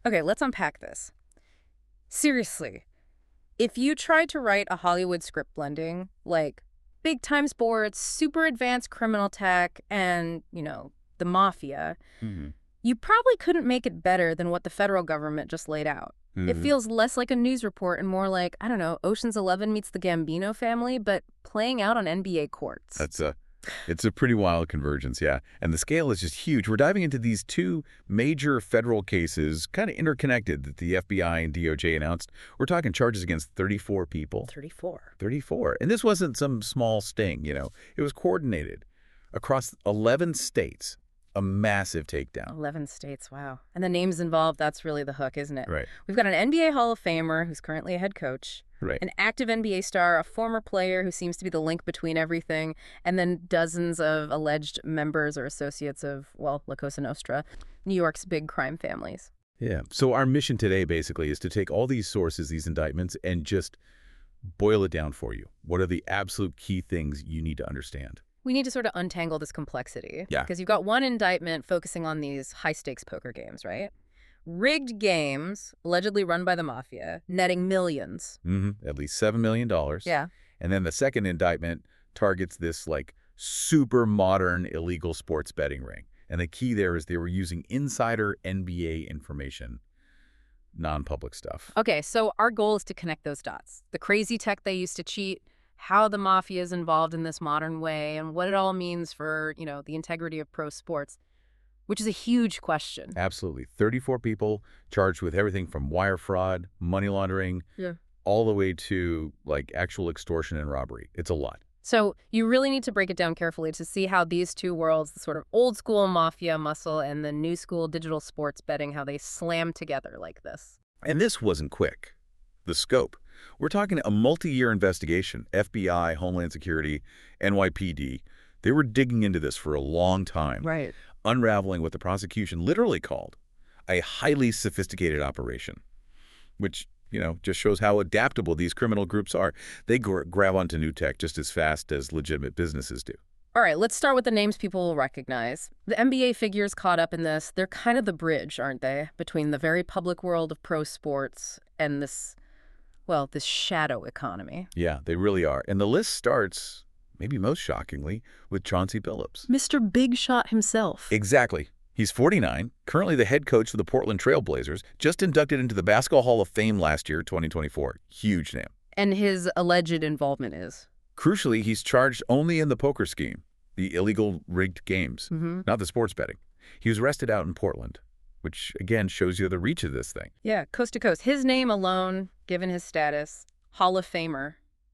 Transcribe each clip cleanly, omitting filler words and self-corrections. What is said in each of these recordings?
Okay, let's unpack this. Seriously, if you tried to write a Hollywood script blending, like big time sports, super advanced criminal tech, and, the mafia, Hmm. you probably couldn't make it better than what the federal government just laid out. It Hmm. feels less like a news report and more like, I don't know, Ocean's 11 meets the Gambino family, but playing out on NBA courts. It's a pretty wild convergence, yeah. And the scale is just huge. We're diving into these two major federal cases, kind of interconnected, that the FBI and DOJ announced. We're talking charges against 34 people. 34. 34. And this wasn't some small sting, It was coordinated across 11 states, a massive takedown. 11 states, wow. And the names involved, that's really the hook, isn't it? Right, We've got an NBA Hall of Famer who's currently a head coach, right. an active NBA star, a former player who seems to be the link between everything, and then dozens of alleged members or associates of, well, La Cosa Nostra, New York's big crime families. Yeah. So our mission today basically is to take all these sources, these indictments, and just boil it down for you. What are the absolute key things you need to understand? We need to sort of untangle this complexity. Yeah. Because you've got one indictment focusing on these high-stakes poker games, right? Rigged games, allegedly run by the mafia, netting millions. At least $7 million. Yeah. And then the second indictment targets this super modern illegal sports betting ring. And the key there is they were using insider NBA information, non-public stuff. Okay, so our goal is to connect those dots. The crazy tech they used to cheat, how the mafia is involved in this modern way, and what it all means for, the integrity of pro sports, which is a huge question. Absolutely. 34 people charged with everything from wire fraud, money laundering, Yeah. all the way to actual extortion and robbery. It's a lot. So you really need to break it down carefully to see how these two worlds, the sort of old school mafia muscle and the new school digital sports betting, how they slam together like this. And this wasn't quick. The scope. We're talking a multi-year investigation. FBI, Homeland Security, NYPD. They were digging into this for a long time. Right. Unraveling what the prosecution literally called a highly sophisticated operation, which, just shows how adaptable these criminal groups are. They grab onto new tech just as fast as legitimate businesses do. All right, let's start with the names people will recognize. The NBA figures caught up in this. They're kind of the bridge, aren't they, between the very public world of pro sports and this shadow economy. Yeah, they really are. And the list starts, maybe most shockingly, with Chauncey Billups. Mr. Big Shot himself. Exactly. He's 49, currently the head coach for the Portland Trail Blazers, just inducted into the Basketball Hall of Fame last year, 2024. Huge name. And his alleged involvement is? Crucially, he's charged only in the poker scheme, the illegal rigged games, not the sports betting. He was arrested out in Portland, which, again, shows you the reach of this thing. Yeah, coast to coast. His name alone, given his status, Hall of Famer,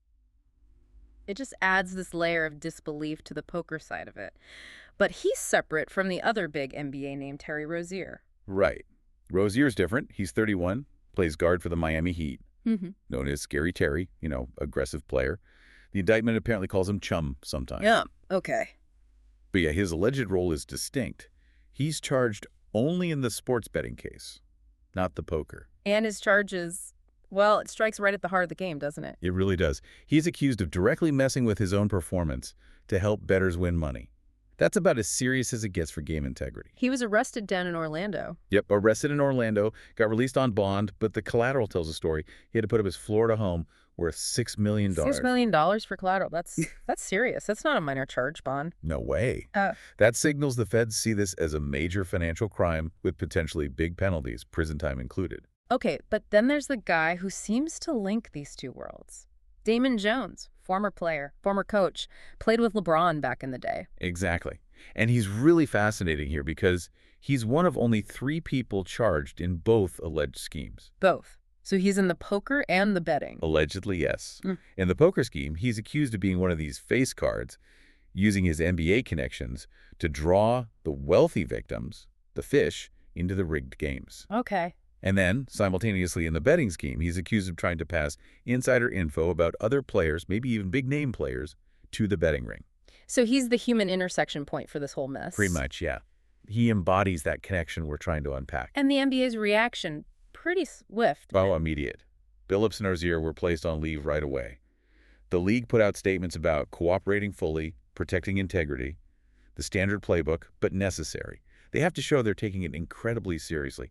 it just adds this layer of disbelief to the poker side of it. But he's separate from the other big NBA name, Terry Rozier. Right. Rozier's different. He's 31, plays guard for the Miami Heat, known as Scary Terry, aggressive player. The indictment apparently calls him Chum sometimes. Yeah, okay. But yeah, his alleged role is distinct. He's charged only in the sports betting case, not the poker. And his charges, well, it strikes right at the heart of the game, doesn't it? It really does. He's accused of directly messing with his own performance to help bettors win money. That's about as serious as it gets for game integrity. He was arrested down in Orlando. Yep, arrested in Orlando, got released on bond, but the collateral tells a story. He had to put up his Florida home worth $6 million. $6 million for collateral. That's serious. That's not a minor charge, Bond. No way. That signals the feds see this as a major financial crime with potentially big penalties, prison time included. Okay, but then there's the guy who seems to link these two worlds. Damon Jones, former player, former coach, played with LeBron back in the day. Exactly. And he's really fascinating here because he's one of only 3 people charged in both alleged schemes. Both. So he's in the poker and the betting. Allegedly, yes. In the poker scheme, he's accused of being one of these face cards, using his NBA connections to draw the wealthy victims, the fish, into the rigged games. Okay. And then, simultaneously in the betting scheme, he's accused of trying to pass insider info about other players, maybe even big-name players, to the betting ring. So he's the human intersection point for this whole mess. Pretty much, yeah. He embodies that connection we're trying to unpack. And the NBA's reaction, pretty swift. Oh, immediate. Billups and Rozier were placed on leave right away. The league put out statements about cooperating fully, protecting integrity, the standard playbook, but necessary. They have to show they're taking it incredibly seriously.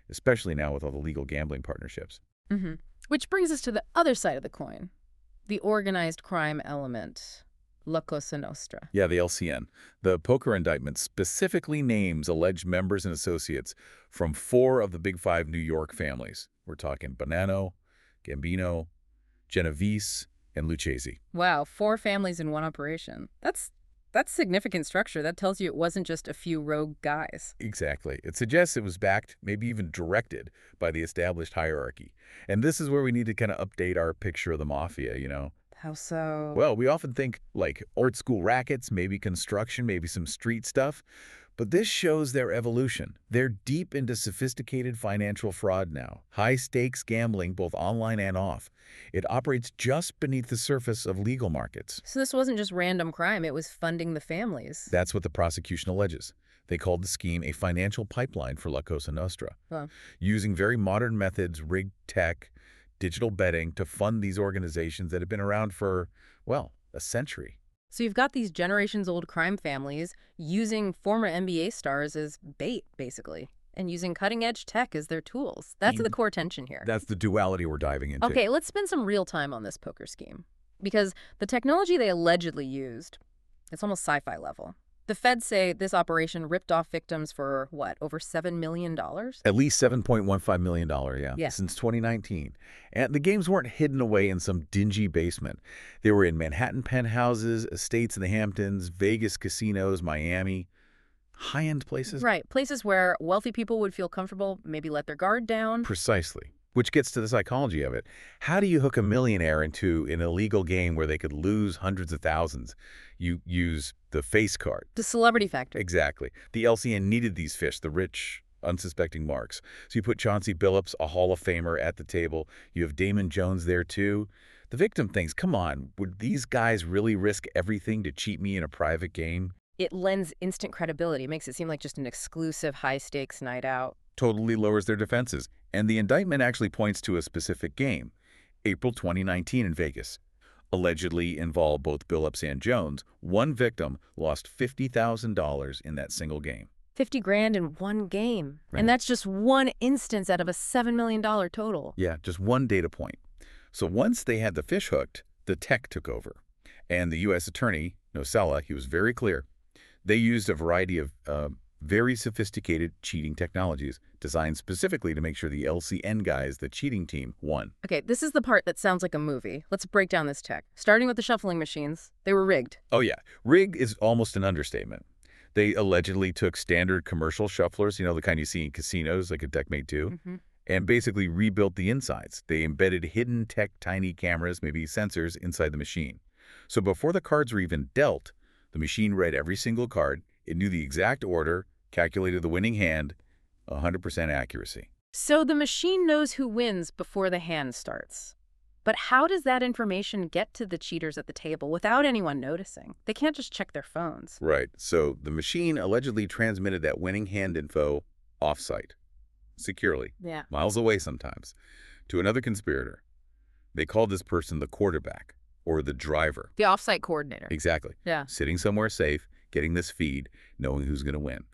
especially now with all the legal gambling partnerships. Hmm. Which brings us to the other side of the coin, the organized crime element, La Cosa Nostra. Yeah, the LCN. The poker indictment specifically names alleged members and associates from 4 of the Big Five New York families. We're talking Bonanno, Gambino, Genovese, and Lucchese. Wow, 4 families in one operation. That's significant structure. That tells you it wasn't just a few rogue guys. Exactly. It suggests it was backed, maybe even directed, by the established hierarchy. And this is where we need to kind of update our picture of the mafia. How so? Well, we often think like art school rackets, maybe construction, maybe some street stuff. But this shows their evolution. They're deep into sophisticated financial fraud now, high-stakes gambling both online and off. It operates just beneath the surface of legal markets. So this wasn't just random crime, it was funding the families. That's what the prosecution alleges. They called the scheme a financial pipeline for La Cosa Nostra, Well, using very modern methods, rigged tech, digital betting to fund these organizations that have been around for, well, a century. so you've got these generations-old crime families using former NBA stars as bait, basically, and using cutting-edge tech as their tools. That's the core tension here. That's the duality we're diving into. Okay, let's spend some real time on this poker scheme. Because the technology they allegedly used, it's almost sci-fi level. The feds say this operation ripped off victims for, what, over $7 million? At least $7.15 million, Yeah. since 2019. And the games weren't hidden away in some dingy basement. They were in Manhattan penthouses, estates in the Hamptons, Vegas casinos, Miami, high-end places. Right, places where wealthy people would feel comfortable, maybe let their guard down. Precisely. Which gets to the psychology of it. How do you hook a millionaire into an illegal game where they could lose hundreds of thousands? You use the face card. The celebrity factor. Exactly. The LCN needed these fish, the rich, unsuspecting marks. So you put Chauncey Billups, a Hall of Famer, at the table. You have Damon Jones there, too. The victim thinks, come on, would these guys really risk everything to cheat me in a private game? It lends instant credibility. It makes it seem like just an exclusive high-stakes night out. Totally lowers their defenses. And the indictment actually points to a specific game, April 2019 in Vegas. Allegedly involved both Billups and Jones. One victim lost $50,000 in that single game. 50 grand in one game. Right. And that's just one instance out of a $7 million total. Yeah, just one data point. So once they had the fish hooked, the tech took over. And the U.S. attorney, Nocella, he was very clear. They used a variety of very sophisticated cheating technologies designed specifically to make sure the LCN guys, the cheating team, won. Okay, this is the part that sounds like a movie. Let's break down this tech. Starting with the shuffling machines. They were rigged. Oh, yeah. Rigged is almost an understatement. They allegedly took standard commercial shufflers, the kind you see in casinos, like a Deckmate 2, and basically rebuilt the insides. They embedded hidden tech tiny cameras, maybe sensors, inside the machine. So before the cards were even dealt, the machine read every single card. It knew the exact order, calculated the winning hand, 100% accuracy. So the machine knows who wins before the hand starts. But how does that information get to the cheaters at the table without anyone noticing? They can't just check their phones. Right. So the machine allegedly transmitted that winning hand info off-site, securely, Yeah. miles away sometimes, to another conspirator. They called this person the quarterback or the driver. The offsite coordinator. Exactly. Yeah. Sitting somewhere safe, getting this feed, knowing who's going to win.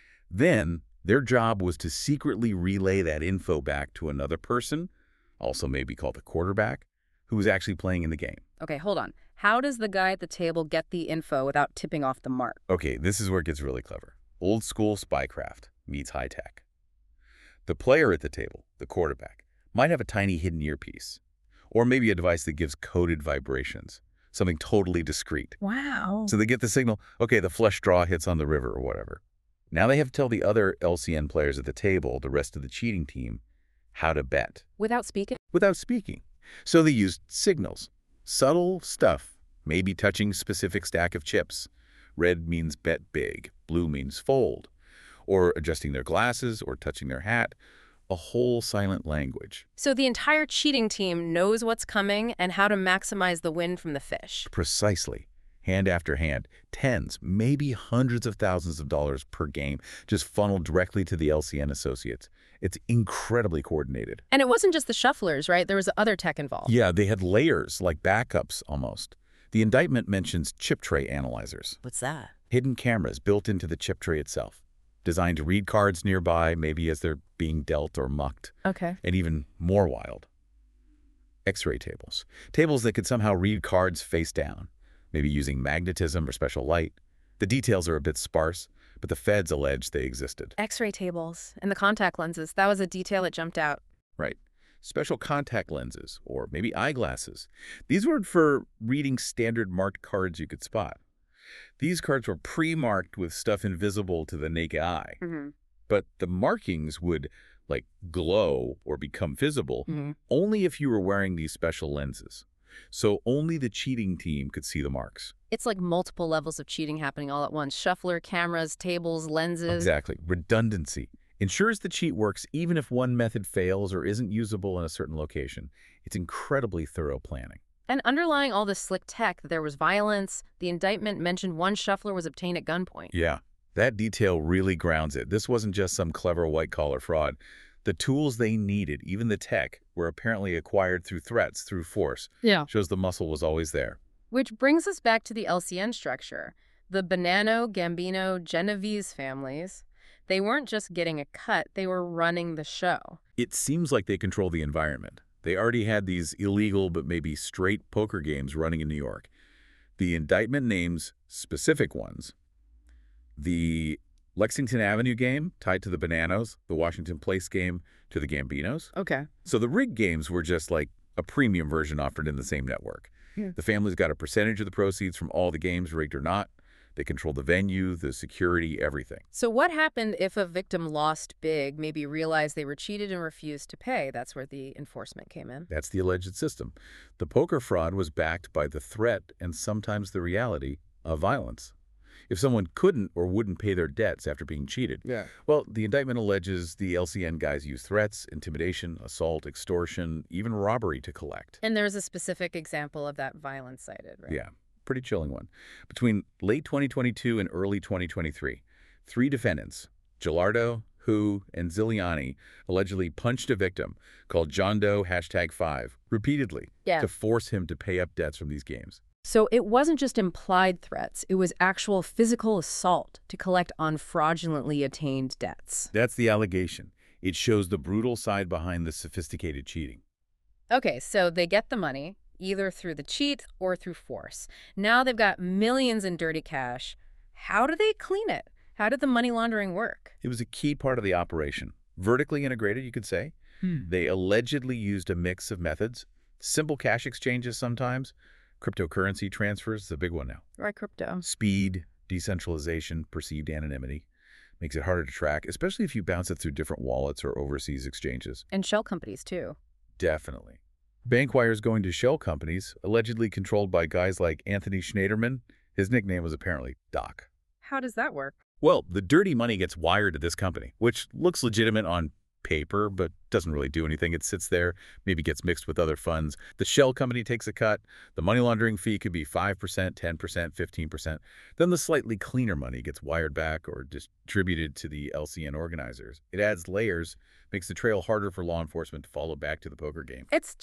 Then their job was to secretly relay that info back to another person, also maybe called the quarterback, who was actually playing in the game. Okay, hold on. How does the guy at the table get the info without tipping off the mark? Okay, this is where it gets really clever. Old school spycraft meets high tech. The player at the table, the quarterback, might have a tiny hidden earpiece, or maybe a device that gives coded vibrations, something totally discreet. Wow. So they get the signal, okay, the flush draw hits on the river or whatever. Now they have to tell the other LCN players at the table, the rest of the cheating team, how to bet. Without speaking? Without speaking. So they used signals. Subtle stuff, maybe touching specific stack of chips. Red means bet big, blue means fold. Or adjusting their glasses or touching their hat. A whole silent language. So the entire cheating team knows what's coming and how to maximize the win from the fish. Precisely. Hand after hand, tens, maybe hundreds of thousands of dollars per game just funneled directly to the LCN associates. It's incredibly coordinated. And it wasn't just the shufflers, right? There was other tech involved. Yeah, they had layers, like backups almost. The indictment mentions chip tray analyzers. What's that? Hidden cameras built into the chip tray itself. designed to read cards nearby, maybe as they're being dealt or mucked. Okay. And even more wild, X-ray tables. Tables that could somehow read cards face down, maybe using magnetism or special light. The details are a bit sparse, but the feds allege they existed. X-ray tables and the contact lenses. That was a detail that jumped out. Right. Special contact lenses, or maybe eyeglasses. These were for reading standard marked cards you could spot. These cards were pre-marked with stuff invisible to the naked eye. Mm-hmm. But the markings would, like, glow or become visible only if you were wearing these special lenses. So only the cheating team could see the marks. It's like multiple levels of cheating happening all at once. Shuffler, cameras, tables, lenses. Exactly. Redundancy ensures the cheat works even if one method fails or isn't usable in a certain location. It's incredibly thorough planning. And underlying all this slick tech, there was violence. The indictment mentioned one shuffler was obtained at gunpoint. Yeah, that detail really grounds it. This wasn't just some clever white-collar fraud. The tools they needed, even the tech, were apparently acquired through threats, through force. Yeah. Shows the muscle was always there. Which brings us back to the LCN structure. The Bonanno, Gambino, Genovese families, they weren't just getting a cut, they were running the show. It seems like they control the environment. They already had these illegal but maybe straight poker games running in New York. The indictment names specific ones. The Lexington Avenue game tied to the Bonannos, the Washington Place game to the Gambinos. Okay. So the rigged games were just like a premium version offered in the same network. Yeah. The families got a percentage of the proceeds from all the games, rigged or not. They controlled the venue, the security, everything. So what happened if a victim lost big, maybe realized they were cheated and refused to pay? That's where the enforcement came in. That's the alleged system. The poker fraud was backed by the threat and sometimes the reality of violence. If someone couldn't or wouldn't pay their debts after being cheated, well, the indictment alleges the LCN guys used threats, intimidation, assault, extortion, even robbery to collect. And there's a specific example of that violence cited, right? Yeah, pretty chilling one. Between late 2022 and early 2023, 3 defendants, Gilardo, Hu, and Ziliani, allegedly punched a victim called John Doe #5 repeatedly to force him to pay up debts from these games. So it wasn't just implied threats, it was actual physical assault to collect on fraudulently attained debts. That's the allegation. It shows the brutal side behind the sophisticated cheating. Okay, so they get the money, either through the cheat or through force. Now they've got millions in dirty cash. How do they clean it? How did the money laundering work? It was a key part of the operation. Vertically integrated, you could say. They allegedly used a mix of methods, simple cash exchanges sometimes, cryptocurrency transfers, the big one now. Right, crypto. Speed, decentralization, perceived anonymity. Makes it harder to track, especially if you bounce it through different wallets or overseas exchanges. And shell companies, too. Definitely. Bank wires going to shell companies, allegedly controlled by guys like Anthony Schneiderman. His nickname was apparently Doc. How does that work? Well, the dirty money gets wired to this company, which looks legitimate on paper, but doesn't really do anything. It sits there, maybe gets mixed with other funds. The shell company takes a cut. The money laundering fee could be 5%, 10%, 15%. Then the slightly cleaner money gets wired back or distributed to the LCN organizers. It adds layers, makes the trail harder for law enforcement to follow back to the poker game.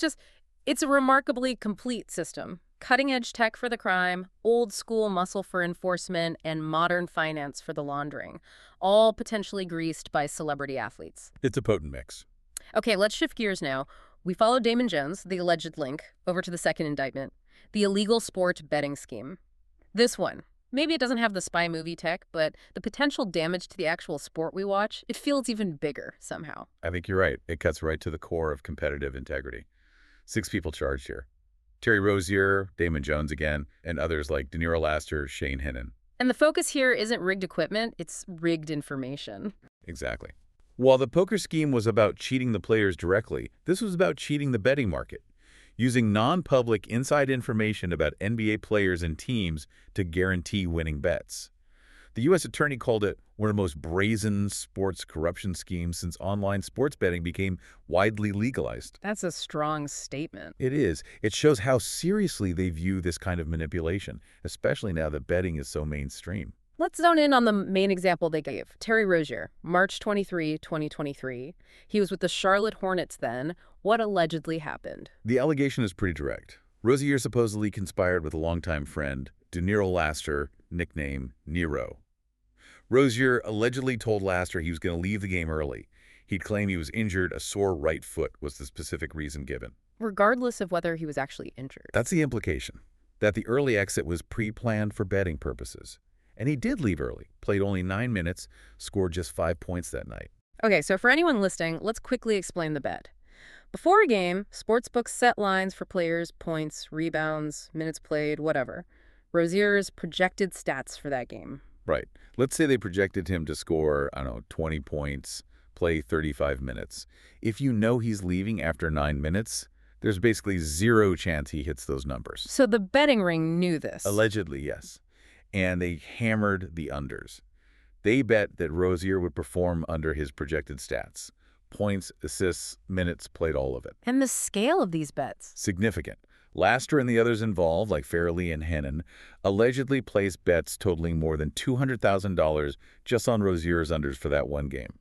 It's a remarkably complete system. Cutting-edge tech for the crime, old-school muscle for enforcement, and modern finance for the laundering, all potentially greased by celebrity athletes. It's a potent mix. Okay, let's shift gears now. We followed Damon Jones, the alleged link, over to the second indictment, the illegal sport betting scheme. This one, maybe it doesn't have the spy movie tech, but the potential damage to the actual sport we watch, it feels even bigger somehow. I think you're right. It cuts right to the core of competitive integrity. 6 people charged here. Terry Rozier, Damon Jones again, and others like Dinero Laster, Shane Hennon. And the focus here isn't rigged equipment, it's rigged information. Exactly. While the poker scheme was about cheating the players directly, this was about cheating the betting market, using non-public inside information about NBA players and teams to guarantee winning bets. The U.S. attorney called it one of the most brazen sports corruption schemes since online sports betting became widely legalized. That's a strong statement. It is. It shows how seriously they view this kind of manipulation, especially now that betting is so mainstream. Let's zone in on the main example they gave. Terry Rozier, March 23, 2023. He was with the Charlotte Hornets then. What allegedly happened? The allegation is pretty direct. Rozier supposedly conspired with a longtime friend, Dinero Laster, nickname Nero. Rozier allegedly told Laster he was going to leave the game early. He'd claim he was injured. A sore right foot was the specific reason given. Regardless of whether he was actually injured. That's the implication, that the early exit was pre-planned for betting purposes. And he did leave early, played only 9 minutes, scored just 5 points that night. Okay, so for anyone listening, let's quickly explain the bet. Before a game, sportsbooks set lines for players, points, rebounds, minutes played, whatever. Rozier's projected stats for that game. Right. Let's say they projected him to score, 20 points, play 35 minutes. If you know he's leaving after 9 minutes, there's basically zero chance he hits those numbers. So the betting ring knew this. Allegedly, yes. And they hammered the unders. They bet that Rozier would perform under his projected stats. Points, assists, minutes, played all of it. And the scale of these bets. Significant. Laster and the others involved, like Fairley and Hennon, allegedly placed bets totaling more than $200,000 just on Rozier's unders for that one game.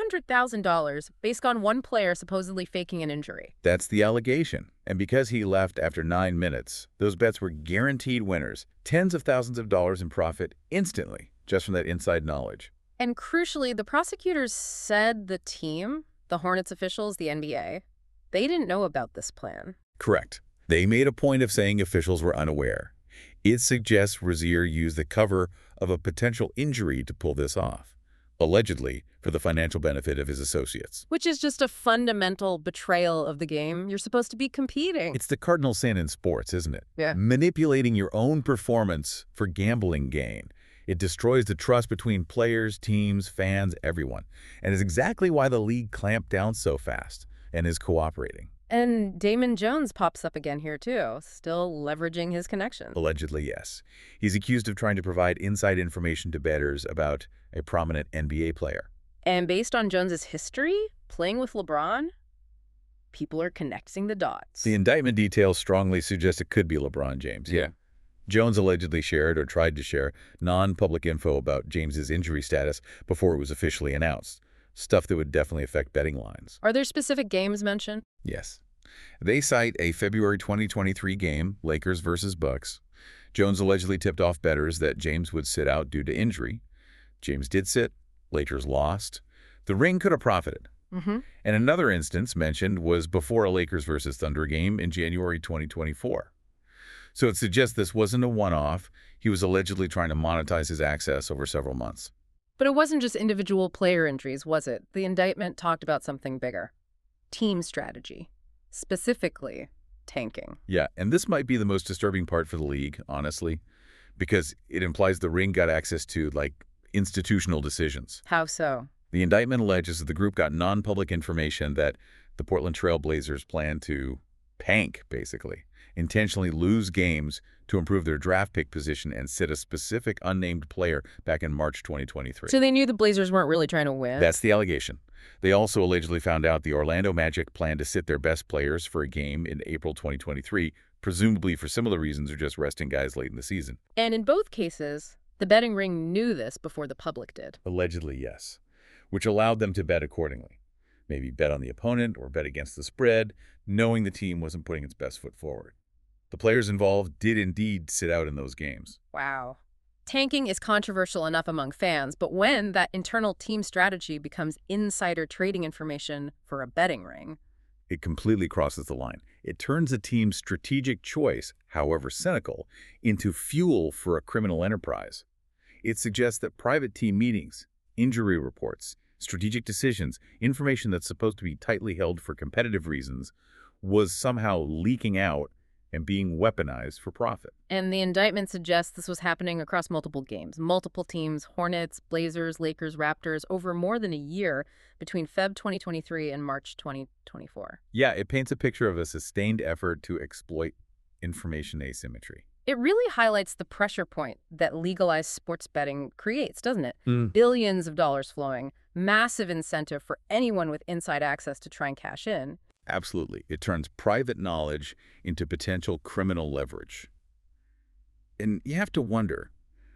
$200,000 based on one player supposedly faking an injury. That's the allegation. And because he left after 9 minutes, those bets were guaranteed winners, tens of thousands of dollars in profit instantly, just from that inside knowledge. And crucially, the prosecutors said the team, the Hornets officials, the NBA, they didn't know about this plan. Correct. They made a point of saying officials were unaware. It suggests Rozier used the cover of a potential injury to pull this off, allegedly for the financial benefit of his associates. Which is just a fundamental betrayal of the game. You're supposed to be competing. It's the cardinal sin in sports, isn't it? Yeah. Manipulating your own performance for gambling gain. It destroys the trust between players, teams, fans, everyone. And is exactly why the league clamped down so fast and is cooperating. And Damon Jones pops up again here, too, still leveraging his connections. Allegedly, yes. He's accused of trying to provide inside information to bettors about a prominent NBA player. And based on Jones's history, playing with LeBron, people are connecting the dots. The indictment details strongly suggest it could be LeBron James. Yeah. Jones allegedly shared or tried to share non-public info about James's injury status before it was officially announced. Stuff that would definitely affect betting lines. Are there specific games mentioned? Yes. They cite a February 2023 game, Lakers versus Bucks. Jones allegedly tipped off bettors that James would sit out due to injury. James did sit. Lakers lost. The ring could have profited. Mm-hmm. And another instance mentioned was before a Lakers versus Thunder game in January 2024. So it suggests this wasn't a one-off. He was allegedly trying to monetize his access over several months. But it wasn't just individual player injuries, was it? The indictment talked about something bigger. Team strategy. Specifically, tanking. Yeah, and this might be the most disturbing part for the league, honestly, because it implies the ring got access to, institutional decisions. How so? The indictment alleges that the group got non-public information that the Portland Trail Blazers plan to tank, basically, intentionally lose games to improve their draft pick position and sit a specific unnamed player back in March 2023. So they knew the Blazers weren't really trying to win? That's the allegation. They also allegedly found out the Orlando Magic planned to sit their best players for a game in April 2023, presumably for similar reasons or just resting guys late in the season. And in both cases, the betting ring knew this before the public did. Allegedly, yes, which allowed them to bet accordingly. Maybe bet on the opponent or bet against the spread, knowing the team wasn't putting its best foot forward. The players involved did indeed sit out in those games. Wow. Tanking is controversial enough among fans, but when that internal team strategy becomes insider trading information for a betting ring, it completely crosses the line. It turns a team's strategic choice, however cynical, into fuel for a criminal enterprise. It suggests that private team meetings, injury reports, strategic decisions, information that's supposed to be tightly held for competitive reasons, was somehow leaking out and being weaponized for profit. And the indictment suggests this was happening across multiple games, multiple teams, Hornets, Blazers, Lakers, Raptors, over more than a year between Feb 2023 and March 2024. Yeah, it paints a picture of a sustained effort to exploit information asymmetry. It really highlights the pressure point that legalized sports betting creates, doesn't it? Mm. Billions of dollars flowing, massive incentive for anyone with inside access to try and cash in. Absolutely. It turns private knowledge into potential criminal leverage. And you have to wonder,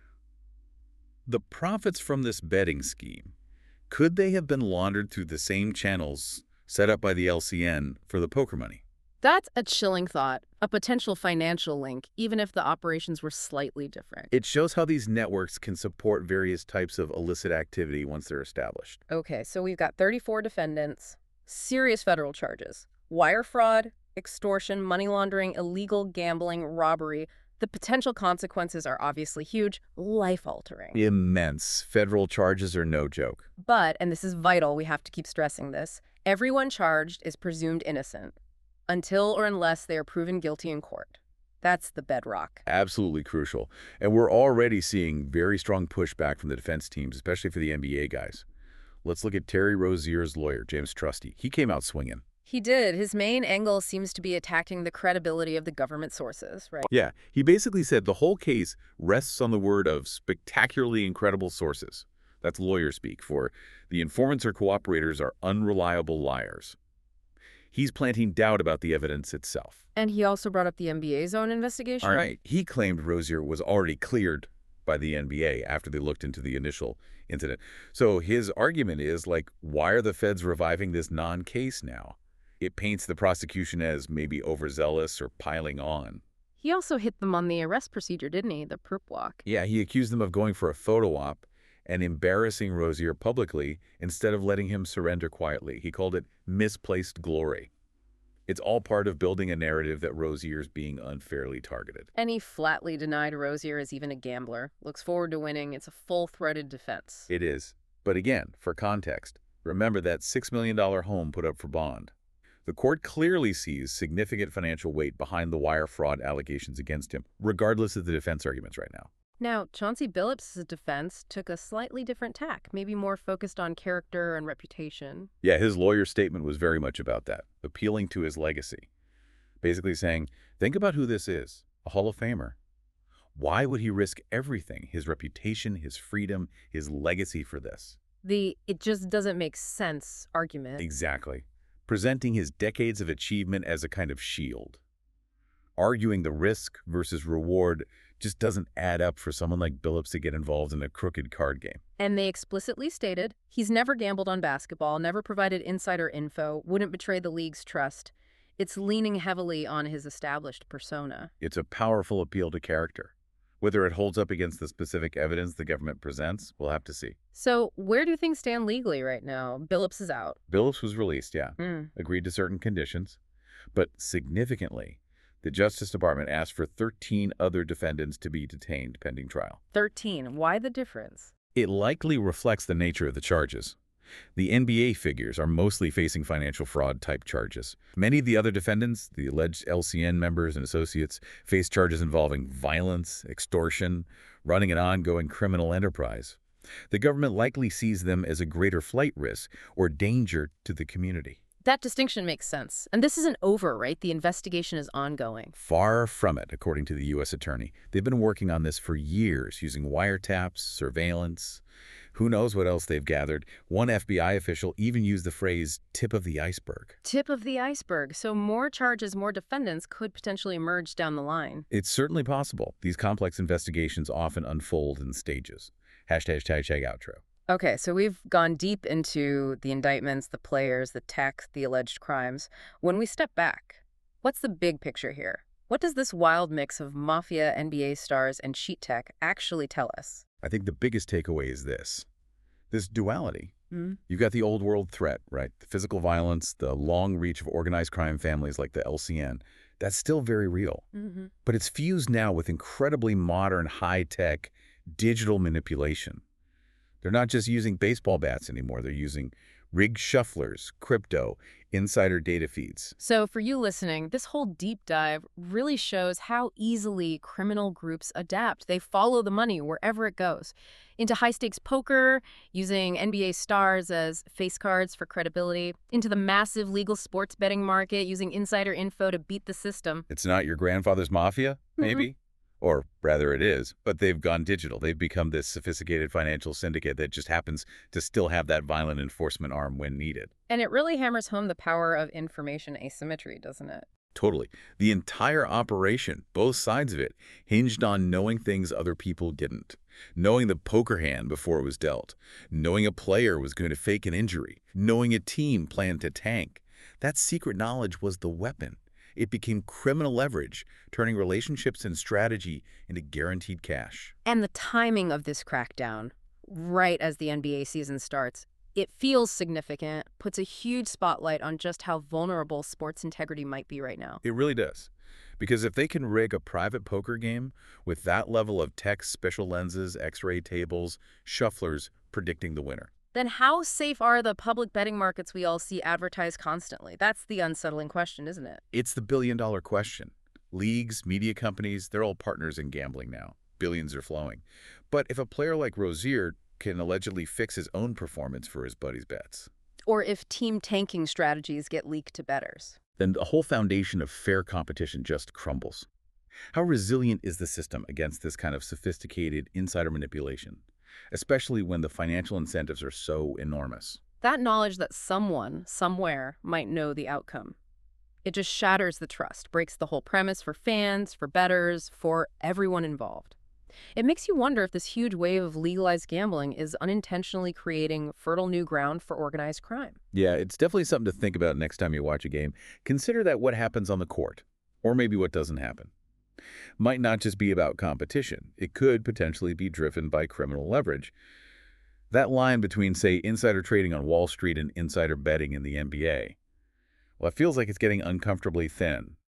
the profits from this betting scheme, could they have been laundered through the same channels set up by the LCN for the poker money? That's a chilling thought. A potential financial link, even if the operations were slightly different. It shows how these networks can support various types of illicit activity once they're established. Okay, so we've got 34 defendants, serious federal charges, wire fraud, extortion, money laundering, illegal gambling, robbery. The potential consequences are obviously huge, life-altering. Immense. Federal charges are no joke. But, and this is vital, we have to keep stressing this, everyone charged is presumed innocent until or unless they are proven guilty in court. That's the bedrock. Absolutely crucial. And we're already seeing very strong pushback from the defense teams, especially for the NBA guys. Let's look at Terry Rozier's lawyer, James Trusty. He came out swinging. He did. His main angle seems to be attacking the credibility of the government sources, right? Yeah, he basically said the whole case rests on the word of spectacularly incredible sources. That's lawyer speak for the informants or cooperators are unreliable liars. He's planting doubt about the evidence itself. And he also brought up the NBA's own investigation? All right. He claimed Rozier was already cleared by the NBA after they looked into the initial incident. So his argument is, like, why are the feds reviving this non-case now? It paints the prosecution as maybe overzealous or piling on. He also hit them on the arrest procedure, didn't he? The perp walk. Yeah, he accused them of going for a photo op and embarrassing Rozier publicly instead of letting him surrender quietly. He called it misplaced glory. It's all part of building a narrative that Rozier's being unfairly targeted. And he flatly denied Rozier is even a gambler. Looks forward to winning. It's a full-throated defense. It is. But again, for context, remember that $6 million home put up for bond. The court clearly sees significant financial weight behind the wire fraud allegations against him, regardless of the defense arguments right now. Now, Chauncey Billups' defense took a slightly different tack, maybe more focused on character and reputation. Yeah, his lawyer's statement was very much about that, appealing to his legacy. Basically saying, think about who this is, a Hall of Famer. Why would he risk everything, his reputation, his freedom, his legacy for this? The "it just doesn't make sense" argument. Exactly. Presenting his decades of achievement as a kind of shield. Arguing the risk versus reward just doesn't add up for someone like Billups to get involved in a crooked card game. And they explicitly stated he's never gambled on basketball, never provided insider info, wouldn't betray the league's trust. It's leaning heavily on his established persona. It's a powerful appeal to character. Whether it holds up against the specific evidence the government presents, we'll have to see. So where do things stand legally right now? Billups is out. Billups was released, yeah. Mm. Agreed to certain conditions. But significantly, the Justice Department asked for 13 other defendants to be detained pending trial. 13. Why the difference? It likely reflects the nature of the charges. The NBA figures are mostly facing financial fraud-type charges. Many of the other defendants, the alleged LCN members and associates, face charges involving violence, extortion, running an ongoing criminal enterprise. The government likely sees them as a greater flight risk or danger to the community. That distinction makes sense. And this isn't over, right? The investigation is ongoing. Far from it, according to the U.S. Attorney. They've been working on this for years, using wiretaps, surveillance. Who knows what else they've gathered? One FBI official even used the phrase tip of the iceberg. Tip of the iceberg. So more charges, more defendants could potentially emerge down the line. It's certainly possible. These complex investigations often unfold in stages. Hashtag outro. Okay, so we've gone deep into the indictments, the players, the tech, the alleged crimes. When we step back, what's the big picture here? What does this wild mix of mafia, NBA stars, and cheat tech actually tell us? I think the biggest takeaway is this duality. Mm-hmm. You've got the old world threat, right? The physical violence, the long reach of organized crime families like the LCN. That's still very real. Mm-hmm. But it's fused now with incredibly modern, high-tech digital manipulation. They're not just using baseball bats anymore. They're using rigged shufflers, crypto, insider data feeds. So for you listening, this whole deep dive really shows how easily criminal groups adapt. They follow the money wherever it goes. Into high-stakes poker, using NBA stars as face cards for credibility. Into the massive legal sports betting market, using insider info to beat the system. It's not your grandfather's mafia, maybe? Or rather it is, but they've gone digital. They've become this sophisticated financial syndicate that just happens to still have that violent enforcement arm when needed. And it really hammers home the power of information asymmetry, doesn't it? Totally. The entire operation, both sides of it, hinged on knowing things other people didn't. Knowing the poker hand before it was dealt. Knowing a player was going to fake an injury. Knowing a team planned to tank. That secret knowledge was the weapon. It became criminal leverage, turning relationships and strategy into guaranteed cash. And the timing of this crackdown, right as the NBA season starts, it feels significant, puts a huge spotlight on just how vulnerable sports integrity might be right now. It really does. Because if they can rig a private poker game with that level of tech, special lenses, X-ray tables, shufflers predicting the winner. Then how safe are the public betting markets we all see advertised constantly? That's the unsettling question, isn't it? It's the billion-dollar question. Leagues, media companies, they're all partners in gambling now. Billions are flowing. But if a player like Rozier can allegedly fix his own performance for his buddies' bets, Or if team tanking strategies get leaked to bettors. then the whole foundation of fair competition just crumbles. How resilient is the system against this kind of sophisticated insider manipulation, especially when the financial incentives are so enormous? That knowledge that someone, somewhere, might know the outcome. It just shatters the trust, breaks the whole premise for fans, for bettors, for everyone involved. It makes you wonder if this huge wave of legalized gambling is unintentionally creating fertile new ground for organized crime. Yeah, it's definitely something to think about next time you watch a game. Consider that what happens on the court, or maybe what doesn't happen, might not just be about competition. It could potentially be driven by criminal leverage. That line between, say, insider trading on Wall Street and insider betting in the NBA, well, it feels like it's getting uncomfortably thin.